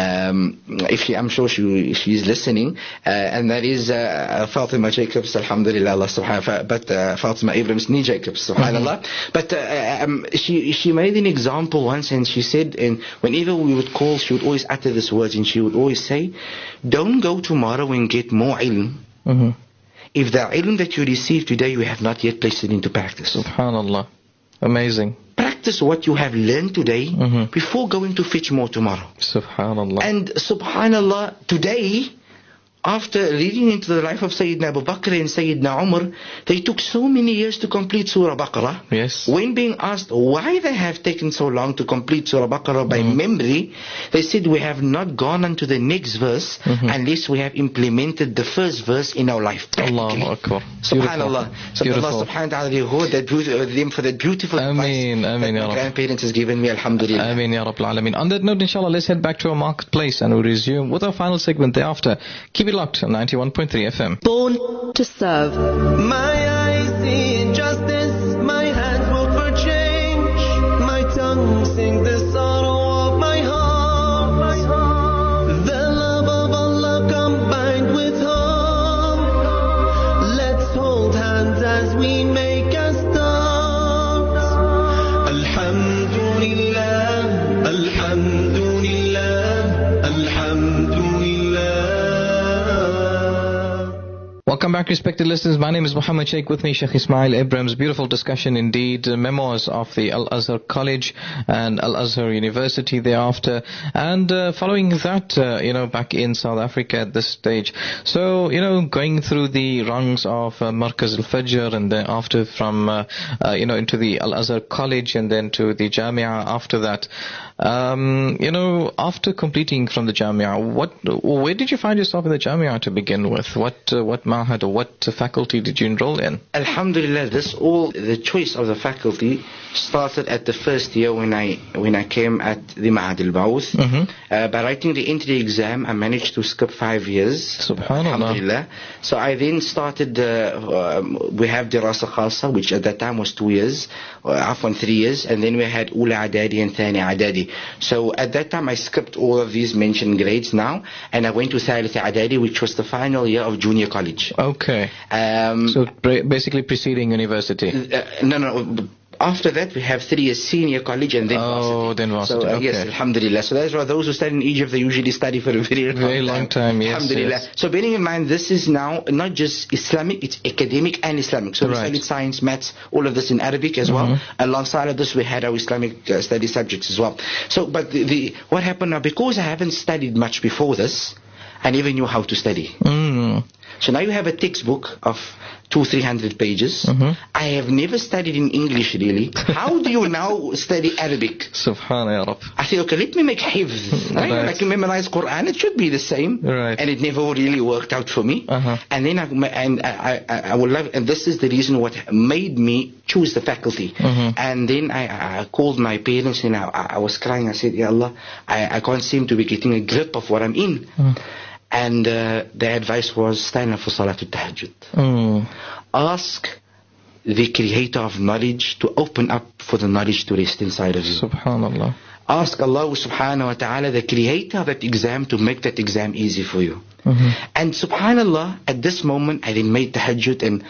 Um, if she, I'm sure she she's listening, uh, and that is uh, Fatima Jacobs, alhamdulillah, Allah subhanahu wa ta'ala, but uh, Fatima Ibrahim Snee Jacobs, subhanallah. Mm-hmm. But uh, um, she she made an example once, and she said, and whenever we would call, she would always utter this words, and she would always say, don't go tomorrow and get more ilm. Mm-hmm. If the ilm that you receive today, you have not yet placed it into practice. Subhanallah. Amazing. Practice what you have learned today mm-hmm. before going to fetch more tomorrow. Subhanallah. And subhanallah, today, after reading into the life of Sayyidina Abu Bakr and Sayyidina Umar, they took so many years to complete Surah Baqarah. Yes. When being asked why they have taken so long to complete Surah Baqarah by mm-hmm. memory, they said, we have not gone on to the next verse mm-hmm. unless we have implemented the first verse in our life. Allahu Akbar. Subhanallah. So Allah subhanahu wa ta'ala reward that beautiful, them for that beautiful Ameen, advice Ameen, that my grandparents has given me, alhamdulillah. Ameen, Ya Rabbil Alameen. On that note, inshallah, let's head back to our marketplace and we'll resume with our final segment thereafter. Keep it locked on ninety-one point three F M. Born to serve. My eyes see injustice, my hands work for change, my tongue sing the sorrow of my heart. The love of Allah combined with hope. Let's hold hands as we make a start. Alhamdulillah, Alhamdulillah, Alhamdulillah. Welcome back, respected listeners. My name is Muhammad Sheikh. With me, Sheikh Ismail Ibrahim's beautiful discussion indeed. Uh, memoirs of the Al-Azhar College and Al-Azhar University thereafter. And uh, following that, uh, you know, back in South Africa at this stage. So, you know, going through the rungs of uh, Markaz Al-Fajr and then after from, uh, uh, you know, into the Al-Azhar College and then to the Jamia after that. Um, you know, after completing from the Jamia, what, where did you find yourself in the Jamia to begin with? What, uh, what mahad or what faculty did you enroll in? Alhamdulillah, this all, the choice of the faculty started at the first year when I, when I came at the Ma'had al-Ba'uth. Mm-hmm. Uh, by writing the entry exam, I managed to skip five years. Subhanallah. Alhamdulillah. So I then started, uh, um, we have Dirasa Khasa, which at that time was two years, uh, afwan three years, and then we had Ula Adadi and Thani Adadi. So at that time I skipped all of these mentioned grades now, and I went to Thalith Adadi, which was the final year of junior college. Okay. Um, so basically preceding university. Uh, no, no. After that, we have three years senior college and then varsity. Oh, then varsity. So, uh, okay. yes, alhamdulillah. So that's why those who study in Egypt, they usually study for a very long very time. long time. Yes, alhamdulillah. Yes. So bearing in mind, this is now not just Islamic, it's academic and Islamic. So right. we studied science, maths, all of this in Arabic as mm-hmm. well. Alongside of this, we had our Islamic uh, study subjects as well. So, but the, the what happened now, because I haven't studied much before this, I never knew how to study. Mm. So now you have a textbook of two, three hundred pages. Mm-hmm. I have never studied in English really. How do you now study Arabic? Subhana ya Rab. I said, okay, let me make hifz. Right? Right. Like memorize Quran, it should be the same. Right. And it never really worked out for me. Uh-huh. And then I, and I, I, I would love, and this is the reason what made me choose the faculty. Mm-hmm. And then I, I called my parents and I, I was crying. I said, Ya Allah, I, I can't seem to be getting a grip of what I'm in. Mm. And uh, the advice was, stand up for Salatul Tahajjud. Mm. Ask the creator of knowledge to open up for the knowledge to rest inside of you. Subhanallah. Ask Allah subhanahu wa ta'ala, the creator of that exam, to make that exam easy for you. Mm-hmm. And subhanallah, at this moment, I then made tahajjud, and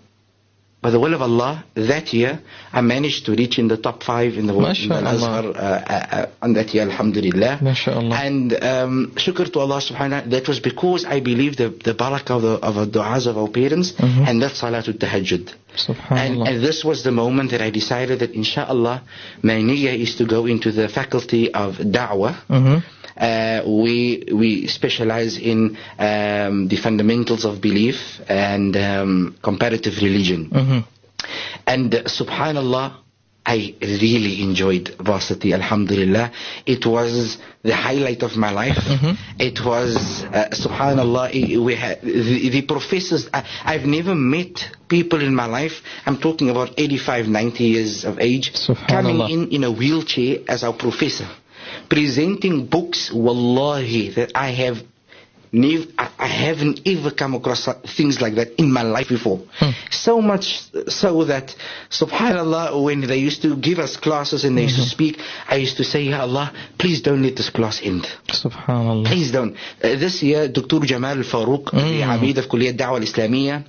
by the will of Allah, that year, I managed to reach in the top five in the world, in the Azhar, uh, uh, on that year, alhamdulillah. MashaAllah. And um, shukr to Allah subhanahu wa ta'ala, that was because I believe the, the barakah of the, of the du'as of our parents, mm-hmm. and that's Salatul Tahajjud. And, and this was the moment that I decided that inshallah, my niyyah is to go into the faculty of da'wah. Mm-hmm. uh, we we specialize in um, the fundamentals of belief and um, comparative religion. Mm-hmm. And uh, subhanallah, I really enjoyed Varsity, alhamdulillah. It was the highlight of my life. Mm-hmm. It was, uh, subhanallah, i- we had, the, the professors, I, I've never met people in my life, I'm talking about eighty-five, ninety years of age, coming Subhanallah. in in a wheelchair as our professor, presenting books, wallahi, that I have never, I I haven't ever come across things like that in my life before. Hmm. So much so that, subhanallah, when they used to give us classes and they used to speak, I used to say, Ya Allah, please don't let this class end. Subhanallah. Please don't. Uh, this year, Doctor Jamal Al-Farouq, the Amid of Kulliyat Da'wah Al-Islamiyya,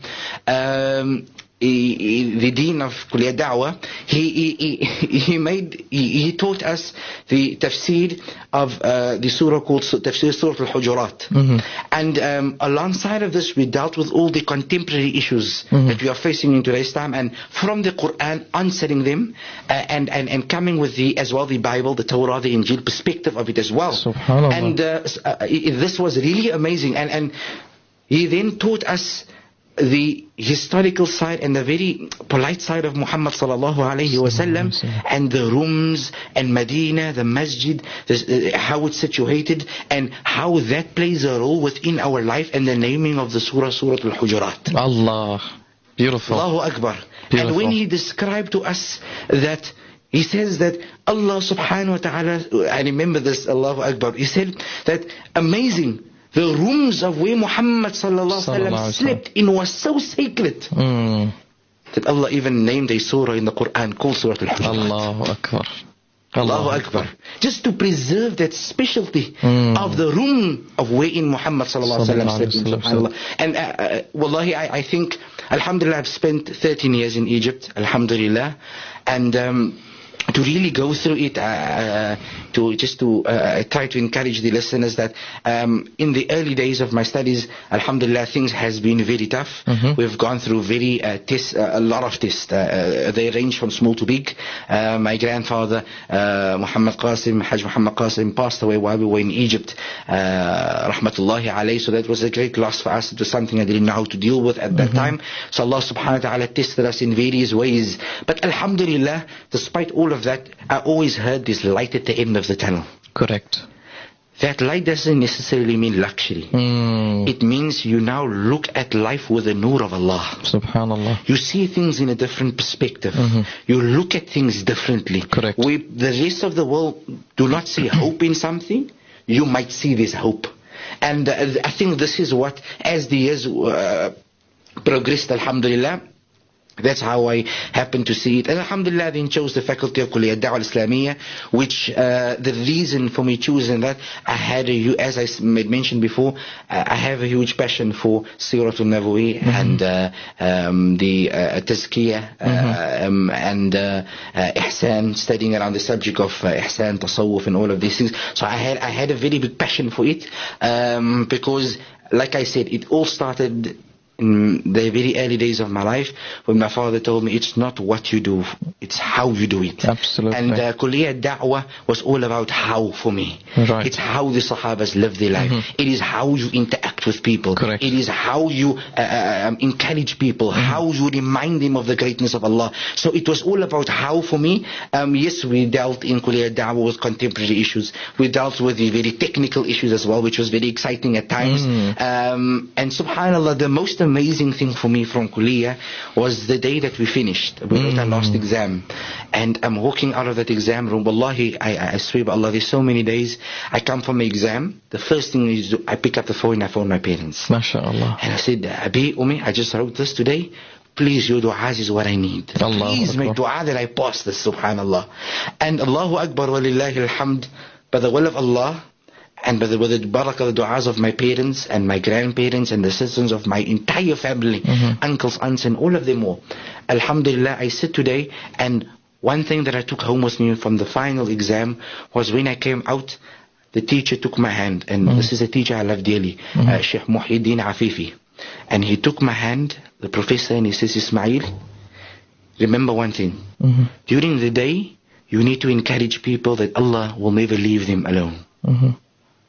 um, he, he, the dean of Kulliyat Da'wah, he, he, he, he made, he, he taught us the tafsir of uh, the surah called Tafsir Surah Al-Hujurat. Mm-hmm. And um, alongside of this, we dealt with all the contemporary issues Mhm. that we are facing in today's time, and from the Quran, answering them, uh, and, and, and coming with the, as well, the Bible, the Torah, the Injil perspective of it as well. Subhanallah. And uh, s- uh, i- i- this was really amazing. And, and he then taught us the historical side and the very polite side of Muhammad sallallahu alayhi wa sallam, and the rooms and Medina, the masjid, this, uh, how it's situated, and how that plays a role within our life, and the naming of the surah, Surah Al-Hujurat. Allah. Beautiful. Allahu Akbar. Beautiful. And when he described to us that, he says that Allah subhanahu wa ta'ala, I remember this, Allahu Akbar, he said that amazing, the rooms of where Muhammad sallallahu alaihi Sallallahu wasallam alaihi slept in was so sacred Mm. that Allah even named a surah in the Quran called Surah Al-Hujurat. Allahu Akbar. Allahu Akbar. Just to preserve that specialty Mm. of the room of wherein Muhammad sallallahu alaihi wasallam slept in, Sallallahu alaihi subhanallah. And uh, uh, wallahi, I, I think, alhamdulillah, I've spent thirteen years in Egypt, alhamdulillah, and um, to really go through it, uh, to just to uh, try to encourage the listeners that um, in the early days of my studies, alhamdulillah, things has been very tough. Mhm. We've gone through very uh, tests, uh, a lot of tests. Uh, uh, they range from small to big. Uh, my grandfather, uh, Muhammad Qasim, Hajj Muhammad Qasim, passed away while we were in Egypt, uh, rahmatullahi alayhi. So that was a great loss for us. It was something I didn't know how to deal with at that time. So Allah subhanahu wa ta'ala tested us in various ways. But alhamdulillah, despite all of that, I always heard this light at the end of the tunnel. Correct. That light doesn't necessarily mean luxury. Mm. It means you now look at life with the nur of Allah. Subhanallah. You see things in a different perspective. Mhm. You look at things differently. Correct. We, the rest of the world do not see hope in something. You might see this hope. And uh, I think this is what, as the years uh, progressed, alhamdulillah, that's how I happened to see it. And alhamdulillah, then chose the faculty of Kulliyat Da'wah Al-Islamiyya, which uh, the reason for me choosing that, I had a, hu- as I s- made mentioned before, uh, I have a huge passion for Sirah Al-Nabawi and uh, um, the uh, Tazkiyah uh, um, and uh, uh, Ihsan, studying around the subject of uh, Ihsan, Tasawwuf and all of these things. So I had, I had a very big passion for it um, because, like I said, it all started in the very early days of my life, when my father told me it's not what you do, it's how you do it. Absolutely. And uh, Kulliyat Da'wah was all about how for me. Right. It's how the Sahabas live their life. Mhm. It is how you interact with people. Correct. It is how you uh, um, encourage people, how you remind them of the greatness of Allah. So it was all about how for me. Um, yes, we dealt in Kulliyat Da'wah with contemporary issues. We dealt with the very technical issues as well, which was very exciting at times. Mm. Um, and subhanAllah, the most amazing thing for me from Kuliya was the day that we finished. We wrote our last exam. And I'm walking out of that exam room. Wallahi, I, I swear by Allah, there's so many days I come from an exam. The first thing is I pick up the phone and I phone my parents. MashaAllah. And I said, Abi, Umi, I just wrote this today. Please, your du'as is what I need. Allahu Please make Akbar. dua that I pass this, subhanallah. And Allahu Akbar wa lillahi alhamd, by the will of Allah, and by the, with the barakah, the du'as of my parents and my grandparents and the citizens of my entire family, Mhm. uncles, aunts and all of them all. Alhamdulillah, I sit today, and one thing that I took home with me from the final exam was when I came out, the teacher took my hand, and this is a teacher I love dearly, uh, Sheikh Muhyiddin Afifi. And he took my hand, the professor, and he says, Ismail, remember one thing. Mhm. During the day, you need to encourage people that Allah will never leave them alone. Mhm.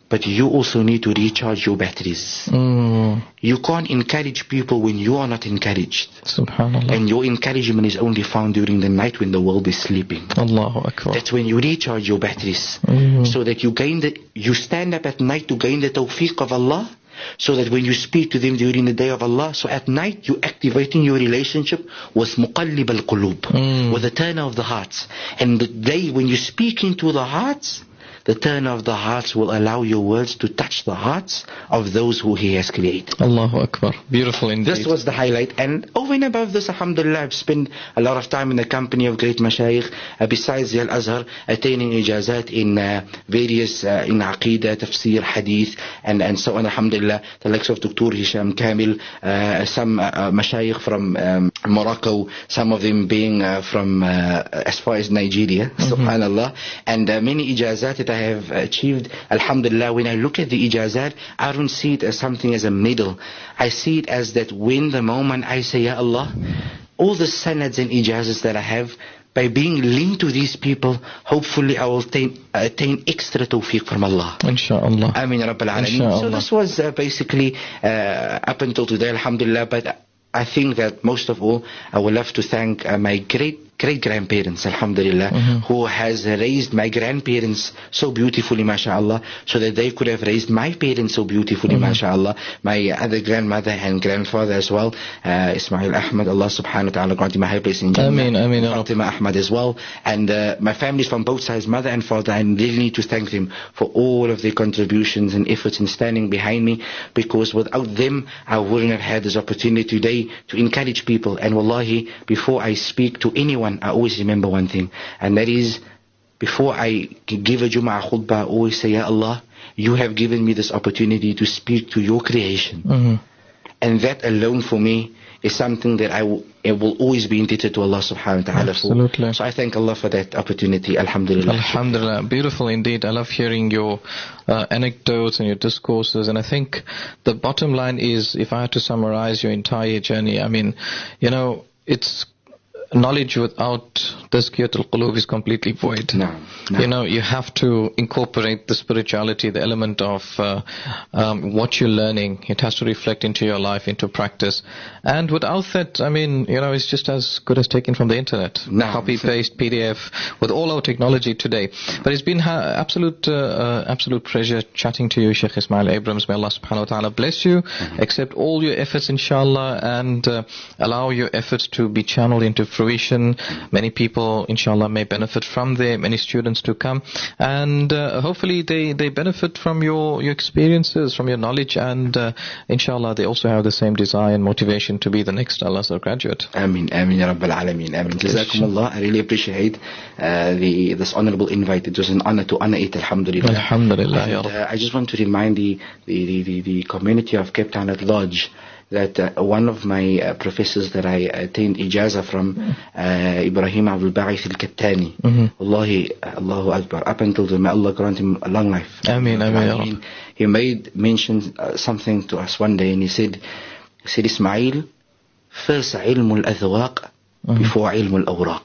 but you also need to recharge your batteries. Mm. You can't encourage people when you are not encouraged. Subhanallah. And your encouragement is only found during the night when the world is sleeping. Allahu Akbar. That's when you recharge your batteries. Mm. So that you gain the, you stand up at night to gain the tawfiq of Allah. So that when you speak to them during the day of Allah, so at night you're activating your relationship with muqallib al-qulub, Mm. with the turner of the hearts. And the day when you speak into the hearts, the turner of the hearts will allow your words to touch the hearts of those who He has created. Allahu Akbar. Beautiful indeed. This was the highlight. And over and above this, alhamdulillah, I've spent a lot of time in the company of great mashayikh, uh, besides the Al-Azhar, attaining ijazat in uh, various, uh, in aqidah, tafsir, hadith, and, and so on, alhamdulillah. The likes of Doctor Hisham Kamil, uh, some uh, mashayikh from um, Morocco, some of them being uh, from uh, as far as Nigeria, mm-hmm. subhanallah, and uh, many ijazat that I have achieved, alhamdulillah. When I look at the ijazat, I don't see it as something as a medal. I see it as that when the moment I say, Ya Allah, all the sanads and ijazas that I have, by being linked to these people, hopefully I will attain, attain extra tawfiq from Allah. Insha'Allah. Ameen Rabbil Alameen. So this was uh, basically uh, up until today, alhamdulillah. But I think that most of all, I would love to thank uh, my great great grandparents, alhamdulillah, mm-hmm. who has raised my grandparents so beautifully, mashallah, so that they could have raised my parents so beautifully, mm-hmm. mashallah. My other grandmother and grandfather as well, uh, Ismail Ahmad, Allah subhanahu wa ta'ala grant him a high place in Jannah. Ameen, ameen. Fatima Ahmad as well. And uh, my families from both sides, mother and father, I really need to thank them for all of their contributions and efforts in standing behind me, because without them, I wouldn't have had this opportunity today to encourage people. And wallahi, before I speak to anyone, I always remember one thing, and that is, before I give a Jum'ah khutbah, I always say, Ya Allah, you have given me this opportunity to speak to your creation. Mm-hmm. And that alone for me is something that I will, it will always be indebted to Allah subhanahu wa ta'ala for. Absolutely. So I thank Allah for that opportunity, alhamdulillah. Alhamdulillah. Beautiful indeed. I love hearing your uh, anecdotes and your discourses, and I think the bottom line is, if I had to summarize your entire journey, I mean, you know, it's knowledge without tazkiyatul qulub is completely void. No, no. You know, you have to incorporate the spirituality, the element of uh, um, what you're learning. It has to reflect into your life, into practice. And without that, I mean, you know, it's just as good as taken from the internet. No. Copy, paste, P D F, with all our technology today. But it's been ha- absolute uh, uh, absolute pleasure chatting to you, Sheikh Ismail Abrams. May Allah subhanahu wa ta'ala bless you, mm-hmm. accept all your efforts, inshallah, and uh, allow your efforts to be channeled into fruition. Many people, inshallah, may benefit from there, many students to come, and uh, hopefully they, they benefit from your, your experiences, from your knowledge, and uh, inshallah they also have the same desire and motivation to be the next Al-Azhar graduate. Ameen, Ameen, Ya Rabbil Alameen, Ameen. Jazakumullah. I really appreciate uh, the this honorable invite. It was an honor to honor it, alhamdulillah. Alhamdulillah, and, Ya uh, I just want to remind the, the, the, the, the community of Cape Town at large that uh, one of my uh, professors that I attained ijaza from, uh, Ibrahim Abdul Ba'ith al-Kattani, mm-hmm. Wallahi, Allahu Akbar, up until the, may Allah grant him a long life. Ameen, Ameen. He made mention uh, something to us one day, and he said, he said, Ismail, first ilm al-adhwaq before ilm al-awraq.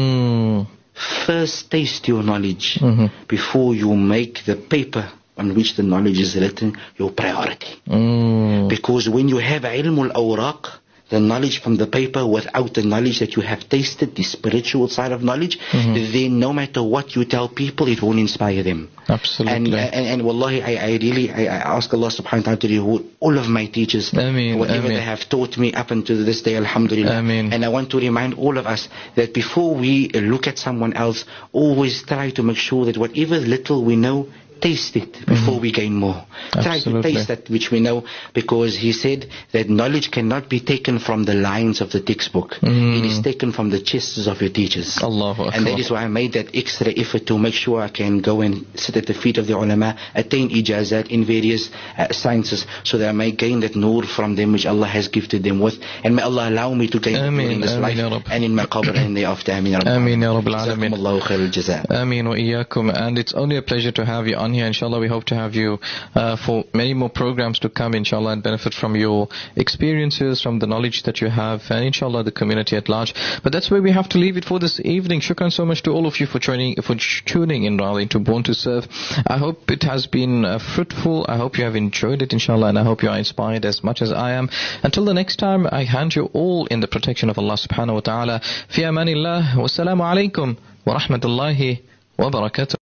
Mm. First taste your knowledge mm-hmm. before you make the paper on which the knowledge is written your priority. Mm. Because when you have ilm al-awraq, the knowledge from the paper, without the knowledge that you have tasted, the spiritual side of knowledge, mm-hmm. then no matter what you tell people, it won't inspire them. Absolutely. And and, and wallahi, I, I really, I, I ask Allah subhanahu wa ta'ala to reward all of my teachers, Ameen, whatever Ameen. they have taught me up until this day, alhamdulillah. Ameen. And I want to remind all of us that before we look at someone else, always try to make sure that whatever little we know, taste it before mm-hmm. we gain more. Absolutely. Try to taste that which we know, because he said that knowledge cannot be taken from the lines of the textbook. Mm. It is taken from the chests of your teachers. Allahu Akbar. And that is why I made that extra effort to make sure I can go and sit at the feet of the ulama, attain ijazat in various uh, sciences, so that I may gain that nur from them which Allah has gifted them with. And may Allah allow me to gain Ameen, in this Ameen, life and in my qabr and thereafter. Ameen, Ameen, Ya Rabbil Alameen. Jazakumullahu khair al-jazaa. Ameen wa iyaakum. And it's only a pleasure to have you on on here. Inshallah, we hope to have you uh, for many more programs to come, inshallah, and benefit from your experiences, from the knowledge that you have, and inshallah the community at large. But that's where we have to leave it for this evening. Shukran so much to all of you for joining, for tuning in rather into Born to Serve. I hope it has been uh, fruitful. I hope you have enjoyed it, inshallah, and I hope you are inspired as much as I am. Until the next time, I hand you all in the protection of Allah subhanahu wa ta'ala. Fi amanillah. Wassalamu alaikum wa rahmatullahi wa barakatuh.